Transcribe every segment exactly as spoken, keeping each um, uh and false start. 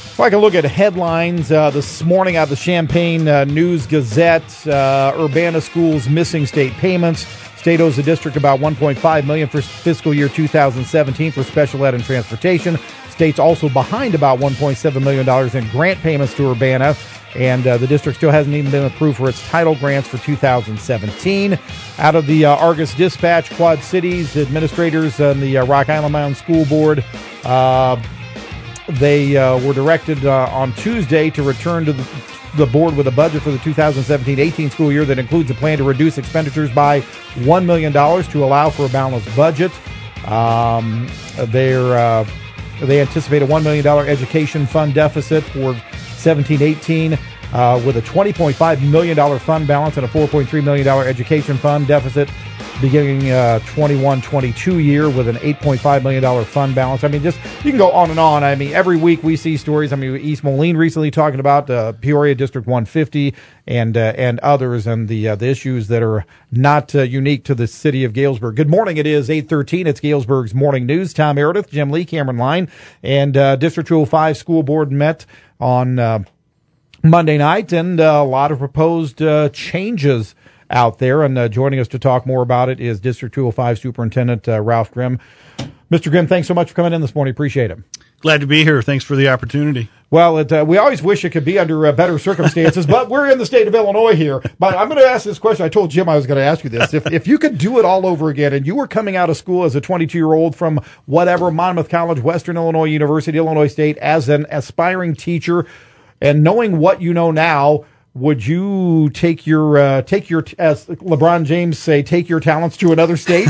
If I can look at headlines uh, this morning out of the Champaign uh, News Gazette, uh, Urbana schools missing state payments. State owes the district about one point five million dollars for fiscal year two thousand seventeen for special ed and transportation. State's also behind about one point seven million dollars in grant payments to Urbana, and uh, the district still hasn't even been approved for its title grants for two thousand seventeen. Out of the uh, Argus Dispatch, Quad Cities administrators and the uh, Rock Island Mound School Board, uh, They uh, were directed uh, on Tuesday to return to the, the board with a budget for the two thousand seventeen eighteen school year that includes a plan to reduce expenditures by one million dollars to allow for a balanced budget. Um, they're, uh, they anticipate a one million dollars education fund deficit for seventeen eighteen uh, with a twenty point five million dollars fund balance and a four point three million dollars education fund deficit beginning uh, twenty-one twenty-two year with an eight point five million dollars fund balance. I mean, just you can go on and on. I mean, every week we see stories. I mean, East Moline recently talking about uh, Peoria District one fifty and uh, and others and the uh, the issues that are not uh, unique to the city of Galesburg. Good morning. It is eight thirteen. It's Galesburg's Morning News. Tom Meredith, Jim Lee, Cameron Line, and uh, District two oh five School Board met on uh, Monday night, and uh, a lot of proposed uh, changes out there. And uh, joining us to talk more about it is District two oh five Superintendent uh, Ralph Grimm. Mister Grimm, thanks so much for coming in this morning. Appreciate it. Glad to be here. Thanks for the opportunity. Well, it, uh, we always wish it could be under uh, better circumstances, but we're in the state of Illinois here. But I'm going to ask this question. I told Jim I was going to ask you this. If if you could do it all over again and you were coming out of school as a twenty-two-year-old from whatever, Monmouth College, Western Illinois University, Illinois State, as an aspiring teacher, and knowing what you know now, would you take your, uh, take your, as LeBron James say, take your talents to another state?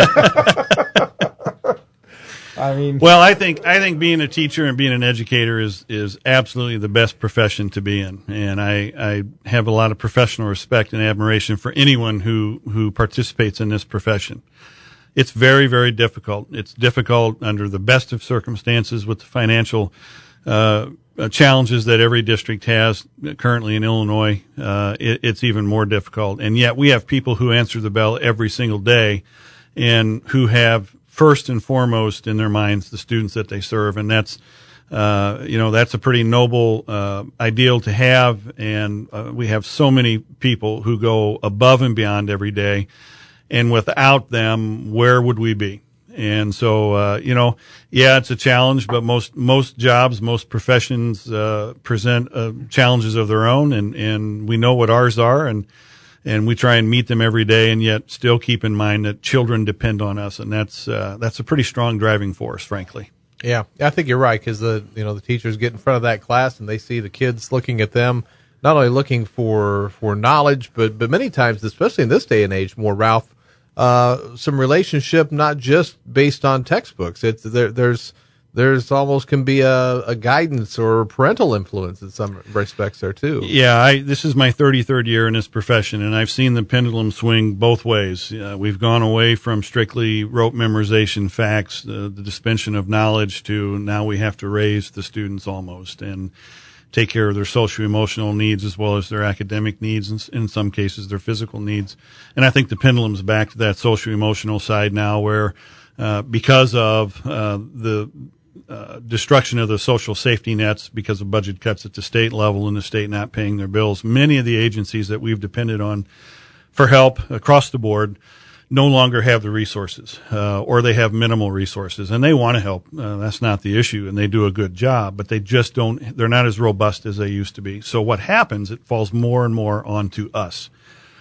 I mean, well, I think I think being a teacher and being an educator is is absolutely the best profession to be in, and I, I have a lot of professional respect and admiration for anyone who who participates in this profession. It's very very difficult. It's difficult under the best of circumstances with the financial uh, challenges that every district has currently in Illinois. Uh, it, it's even more difficult, and yet we have people who answer the bell every single day, and who have first and foremost in their minds the students that they serve, and that's uh, you know that's a pretty noble uh, ideal to have. And uh, we have so many people who go above and beyond every day, and without them, where would we be? And so uh, you know, yeah, it's a challenge, but most most jobs, most professions uh, present uh, challenges of their own, and and we know what ours are, and. And we try and meet them every day, and yet still keep in mind that children depend on us, and that's uh, that's a pretty strong driving force, frankly. Yeah, I think you're right, because the you know the teachers get in front of that class and they see the kids looking at them, not only looking for for knowledge, but but many times, especially in this day and age, more Ralph, uh, some relationship not just based on textbooks. It's there. There's There's almost can be a, a guidance or parental influence in some respects there too. Yeah, I, this is my thirty-third year in this profession, and I've seen the pendulum swing both ways. Uh, we've gone away from strictly rote memorization facts, uh, the dispensation of knowledge, to now we have to raise the students almost and take care of their socio-emotional needs as well as their academic needs, and in some cases their physical needs. And I think the pendulum's back to that socio-emotional side now, where uh, because of uh, the Uh, destruction of the social safety nets because of budget cuts at the state level and the state not paying their bills, many of the agencies that we've depended on for help across the board no longer have the resources, uh, or they have minimal resources, and they want to help. Uh, that's not the issue, and they do a good job, but they just don't, they're not as robust as they used to be. So what happens, it falls more and more onto us.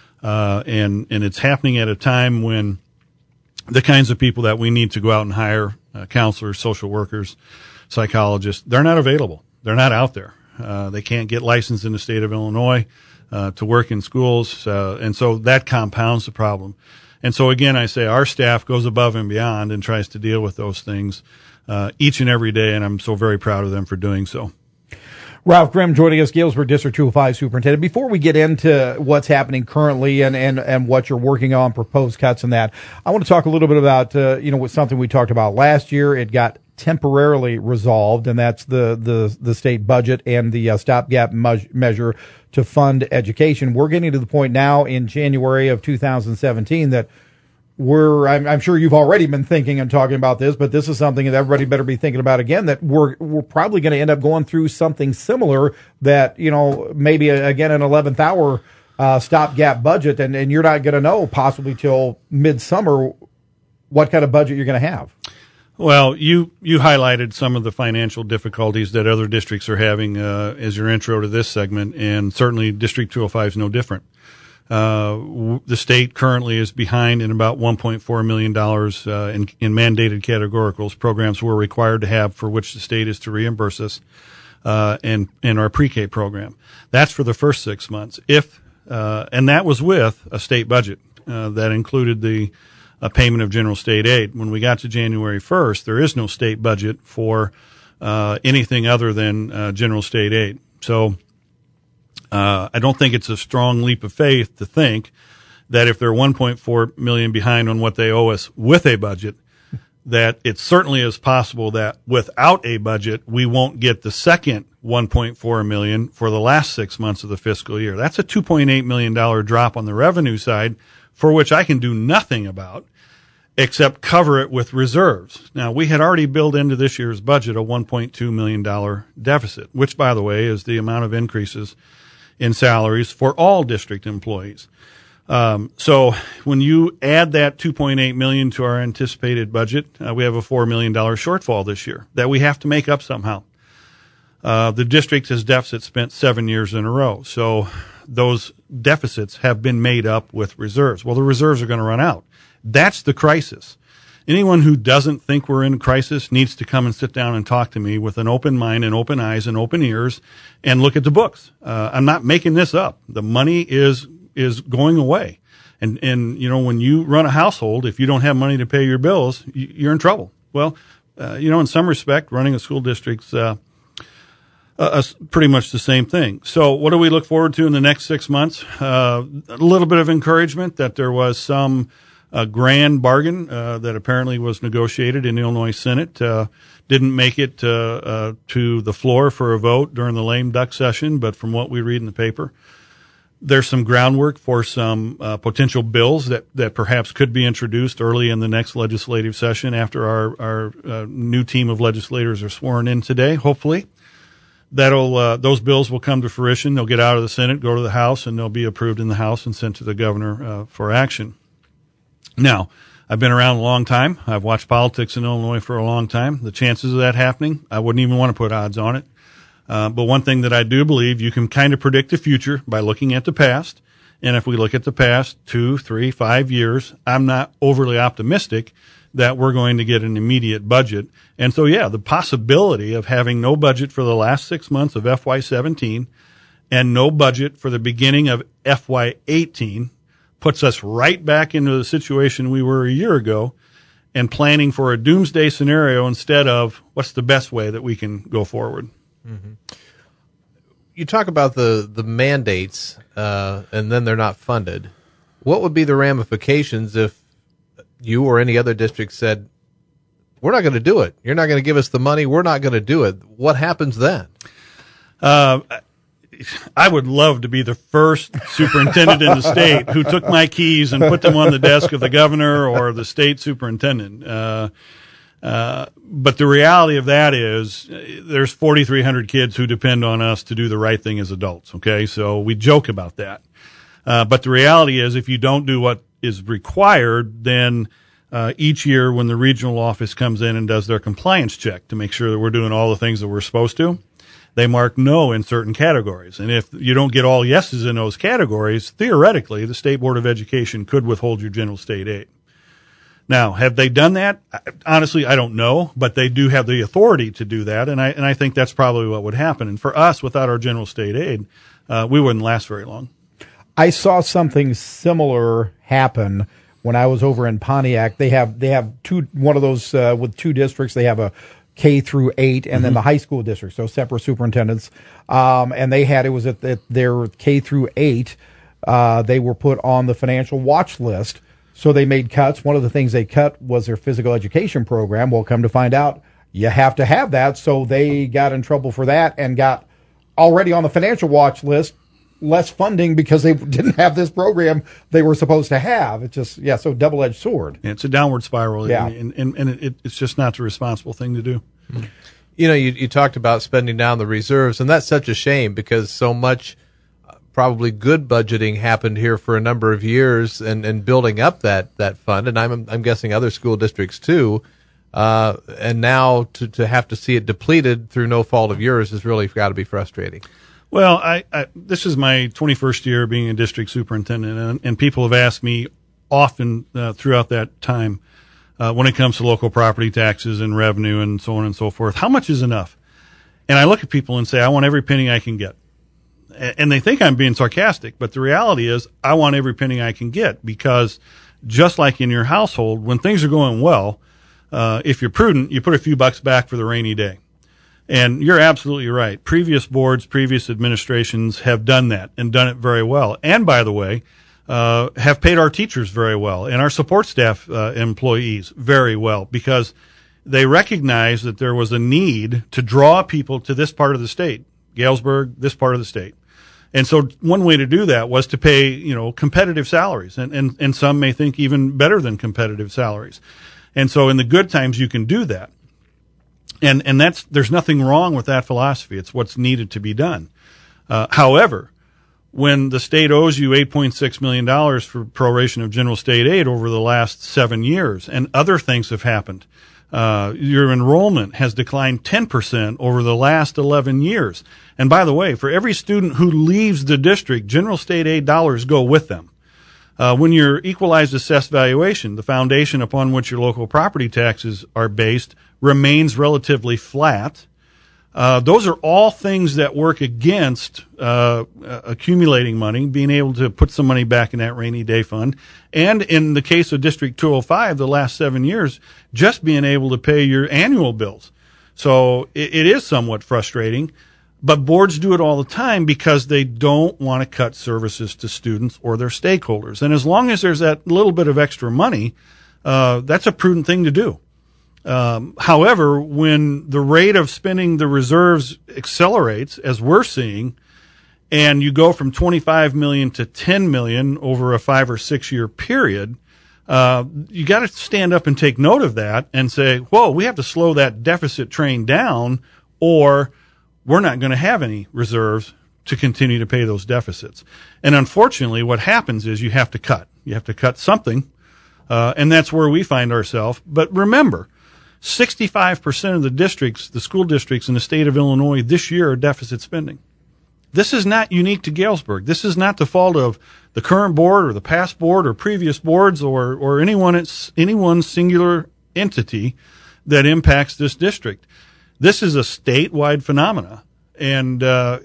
Uh, and, and it's happening at a time when the kinds of people that we need to go out and hire, uh, counselors, social workers, psychologists, they're not available. They're not out there. Uh, they can't get licensed in the state of Illinois uh, to work in schools, uh, and so that compounds the problem. And so again, I say our staff goes above and beyond and tries to deal with those things uh, each and every day, and I'm so very proud of them for doing so. Ralph Grimm joining us, Galesburg District two oh five Superintendent. Before we get into what's happening currently and, and, and what you're working on, proposed cuts and that, I want to talk a little bit about, uh, you know, something we talked about last year. It got temporarily resolved, and that's the, the, the state budget and the uh, stopgap me- measure to fund education. We're getting to the point now in January of two thousand seventeen that we're, I'm, I'm sure you've already been thinking and talking about this, but this is something that everybody better be thinking about again, that we're, we're probably going to end up going through something similar that, you know, maybe a, again, an eleventh hour uh, stopgap budget, and, and you're not going to know possibly till midsummer what kind of budget you're going to have. Well, you, you highlighted some of the financial difficulties that other districts are having uh, as your intro to this segment, and certainly District two oh five is no different. Uh, w- the state currently is behind in about one point four million dollars uh, in, in mandated categoricals, programs we're required to have for which the state is to reimburse us, uh, and, and our pre-K program. That's for the first six months. If, uh, and that was with a state budget, uh, that included the, a payment of general state aid. When we got to January first, there is no state budget for, uh, anything other than, uh, general state aid. So, Uh, I don't think it's a strong leap of faith to think that if they're one point four million behind on what they owe us with a budget, that it certainly is possible that without a budget, we won't get the second one point four million for the last six months of the fiscal year. That's a two point eight million dollars drop on the revenue side, for which I can do nothing about except cover it with reserves. Now, we had already built into this year's budget a one point two million dollars deficit, which, by the way, is the amount of increases in salaries for all district employees. Um, so when you add that two point eight million dollars to our anticipated budget, uh, we have a four million dollars shortfall this year that we have to make up somehow. Uh, the district has deficit spent seven years in a row. So those deficits have been made up with reserves. Well, the reserves are going to run out. That's the crisis. Anyone who doesn't think we're in a crisis needs to come and sit down and talk to me with an open mind and open eyes and open ears and look at the books. Uh, I'm not making this up. The money is, is going away. And, and, you know, when you run a household, if you don't have money to pay your bills, you're in trouble. Well, uh, you know, in some respect, running a school district's, uh, uh, pretty much the same thing. So what do we look forward to in the next six months? Uh, a little bit of encouragement that there was some, a grand bargain uh, that apparently was negotiated in the Illinois Senate. Uh, didn't make it uh, uh, to the floor for a vote during the lame duck session, but from what we read in the paper, there's some groundwork for some uh, potential bills that, that perhaps could be introduced early in the next legislative session after our, our uh, new team of legislators are sworn in today, hopefully. That'll uh, those bills will come to fruition. They'll get out of the Senate, go to the House, and they'll be approved in the House and sent to the governor uh, for action. Now, I've been around a long time. I've watched politics in Illinois for a long time. The chances of that happening, I wouldn't even want to put odds on it. Uh, but one thing that I do believe, you can kind of predict the future by looking at the past. And if we look at the past two, three, five years, I'm not overly optimistic that we're going to get an immediate budget. And so, yeah, the possibility of having no budget for the last six months of F Y seventeen and no budget for the beginning of F Y eighteen puts us right back into the situation we were a year ago and planning for a doomsday scenario instead of what's the best way that we can go forward. Mm-hmm. You talk about the, the mandates, uh, and then they're not funded. What would be the ramifications if you or any other district said, we're not going to do it. You're not going to give us the money. We're not going to do it. What happens then? Uh, I would love to be the first superintendent in the state who took my keys and put them on the desk of the governor or the state superintendent. Uh, uh, but the reality of that is there's forty-three hundred kids who depend on us to do the right thing as adults. Okay. So we joke about that. Uh, but the reality is if you don't do what is required, then, uh, each year when the regional office comes in and does their compliance check to make sure that we're doing all the things that we're supposed to, they mark no in certain categories. And if you don't get all yeses in those categories, theoretically, the State Board of Education could withhold your general state aid. Now, have they done that? Honestly, I don't know, but they do have the authority to do that. And I, and I think that's probably what would happen. And for us, without our general state aid, uh, we wouldn't last very long. I saw something similar happen when I was over in Pontiac. They have, they have two, one of those, uh, with two districts. They have a K through eight, and mm-hmm. then the high school district, so separate superintendents. Um, and they had, it was at, at their K through eight, uh, they were put on the financial watch list. So they made cuts. One of the things they cut was their physical education program. Well, come to find out, you have to have that. So they got in trouble for that and got already on the financial watch list less funding because they didn't have this program they were supposed to have. It's just, yeah, so double-edged sword. It's a downward spiral, yeah. and, and, and it, it's just not the responsible thing to do. You know, you, you talked about spending down the reserves, and that's such a shame because so much uh, probably good budgeting happened here for a number of years and, and building up that, that fund, and I'm, I'm guessing other school districts too. Uh, and now to, to have to see it depleted through no fault of yours has really got to be frustrating. Well, I, I this is my twenty-first year being a district superintendent, and, and people have asked me often uh, throughout that time uh, when it comes to local property taxes and revenue and so on and so forth, how much is enough? And I look at people and say, I want every penny I can get. And they think I'm being sarcastic, but the reality is I want every penny I can get because just like in your household, when things are going well, Uh, if you're prudent, you put a few bucks back for the rainy day. And you're absolutely right. Previous boards, previous administrations have done that and done it very well. And by the way, uh, have paid our teachers very well and our support staff uh, employees very well because they recognized that there was a need to draw people to this part of the state, Galesburg, this part of the state. And so one way to do that was to pay, you know, competitive salaries and, and, and some may think even better than competitive salaries. And so in the good times, you can do that. And, and that's, there's nothing wrong with that philosophy. It's what's needed to be done. Uh, however, when the state owes you eight point six million dollars for proration of general state aid over the last seven years and other things have happened, uh, your enrollment has declined ten percent over the last eleven years. And by the way, for every student who leaves the district, general state aid dollars go with them. Uh, when your equalized assessed valuation, the foundation upon which your local property taxes are based, remains relatively flat, uh, those are all things that work against uh, accumulating money, being able to put some money back in that rainy day fund. And in the case of District two oh five, the last seven years, just being able to pay your annual bills. So it, it is somewhat frustrating. But boards do it all the time because they don't want to cut services to students or their stakeholders. And as long as there's that little bit of extra money, uh, that's a prudent thing to do. Um, however, when the rate of spending the reserves accelerates, as we're seeing, and you go from twenty-five million dollars to ten million dollars over a five or six year period, uh, you got to stand up and take note of that and say, whoa, we have to slow that deficit train down, or we're not going to have any reserves to continue to pay those deficits. And unfortunately, what happens is you have to cut. You have to cut something, uh, and that's where we find ourselves. But remember, sixty-five percent of the districts, the school districts in the state of Illinois this year are deficit spending. This is not unique to Galesburg. This is not the fault of the current board or the past board or previous boards or, or anyone, it's any one singular entity that impacts this district. This is a statewide phenomena, and uh,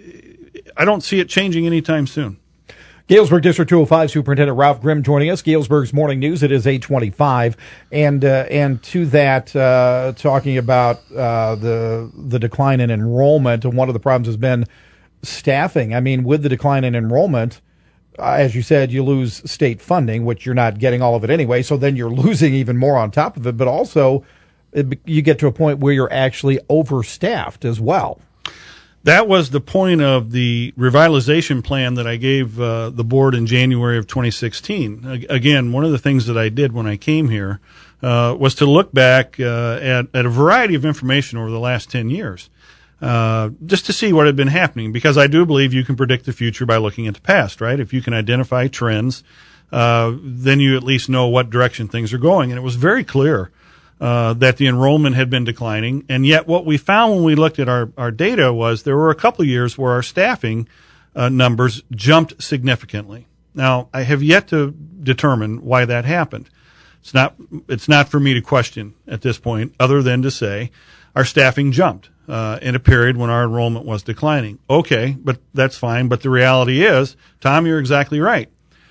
I don't see it changing anytime soon. Galesburg District two oh five Superintendent Ralph Grimm joining us. Galesburg's Morning News. It is eight twenty-five, and uh, and to that, uh, talking about uh, the the decline in enrollment, and one of the problems has been staffing. I mean, with the decline in enrollment, uh, as you said, you lose state funding, which you're not getting all of it anyway. So then you're losing even more on top of it, but also it, you get to a point where you're actually overstaffed as well. That was the point of the revitalization plan that I gave uh, the board in January of twenty sixteen. Again, one of the things that I did when I came here uh, was to look back uh, at, at a variety of information over the last ten years, uh, just to see what had been happening, because I do believe you can predict the future by looking at the past, right? If you can identify trends, uh, then you at least know what direction things are going. And it was very clear Uh, that the enrollment had been declining. And yet what we found when we looked at our, our data was there were a couple of years where our staffing uh, numbers jumped significantly. Now, I have yet to determine why that happened. It's not, it's not for me to question at this point, other than to say our staffing jumped uh, in a period when our enrollment was declining. Okay, but that's fine. But the reality is, Tom, you're exactly right.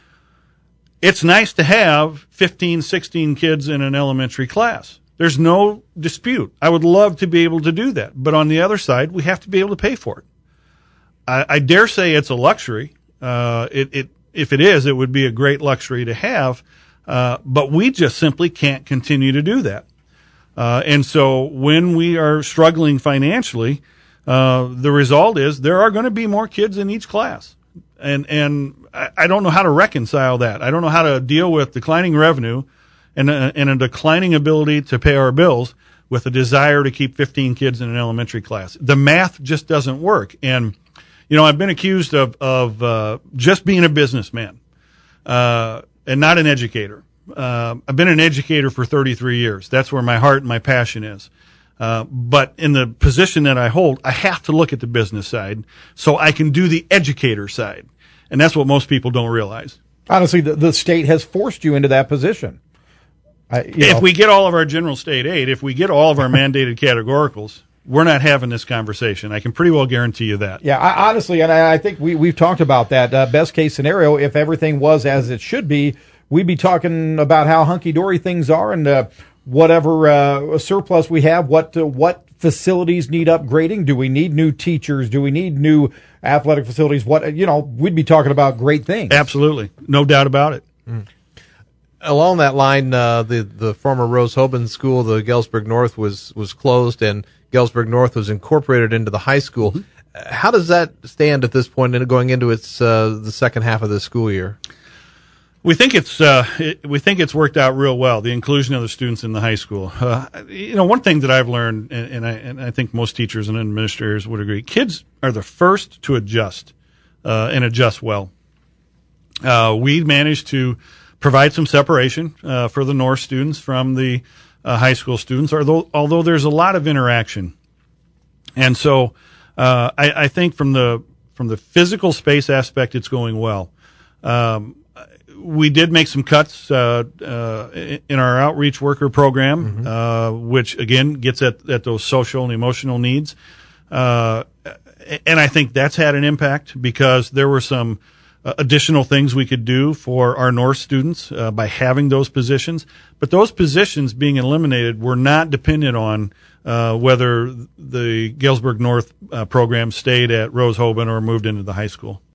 It's nice to have fifteen, sixteen kids in an elementary class. There's no dispute. I would love to be able to do that. But on the other side, we have to be able to pay for it. I, I dare say it's a luxury. Uh, it, it, if it is, it would be a great luxury to have. Uh, but we just simply can't continue to do that. Uh, and so when we are struggling financially, uh, the result is there are going to be more kids in each class. And and I, I don't know how to reconcile that. I don't know how to deal with declining revenue and a, and a declining ability to pay our bills with a desire to keep fifteen kids in an elementary class. The math just doesn't work. And, you know, I've been accused of, of uh, just being a businessman uh, and not an educator. Uh, I've been an educator for thirty-three years. That's where my heart and my passion is. Uh, but in the position that I hold, I have to look at the business side so I can do the educator side. And that's what most people don't realize. Honestly, the, the state has forced you into that position. I, you if know. we get all of our general state aid, if we get all of our mandated categoricals, we're not having this conversation. I can pretty well guarantee you that. Yeah, I, honestly, and I, I think we, we've talked about that. Uh, best case scenario, if everything was as it should be, we'd be talking about how hunky-dory things are and uh, whatever uh, surplus we have, what uh, what facilities need upgrading. Do we need new teachers? Do we need new athletic facilities? What, you know, we'd be talking about great things. Absolutely. No doubt about it. Mm. Along that line, uh, the, the former Rose-Hoban school, the Galesburg North, was, was closed, and Galesburg North was incorporated into the high school. Mm-hmm. How does that stand at this point in going into its uh, the second half of the school year? We think it's uh, it, we think it's worked out real well. The inclusion of the students in the high school. Uh, you know, one thing that I've learned, and, and I and I think most teachers and administrators would agree, kids are the first to adjust uh, and adjust well. Uh, we managed to provide some separation uh, for the North students from the uh, high school students, although although there's a lot of interaction, and so uh, I, I think from the from the physical space aspect, it's going well. Um, We did make some cuts uh, uh, in our outreach worker program, mm-hmm. uh, which again gets at, at those social and emotional needs, uh, and I think that's had an impact because there were some uh, additional things we could do for our North students uh, by having those positions. But those positions being eliminated were not dependent on uh, whether the Galesburg North uh, program stayed at Rose-Hoban or moved into the high school.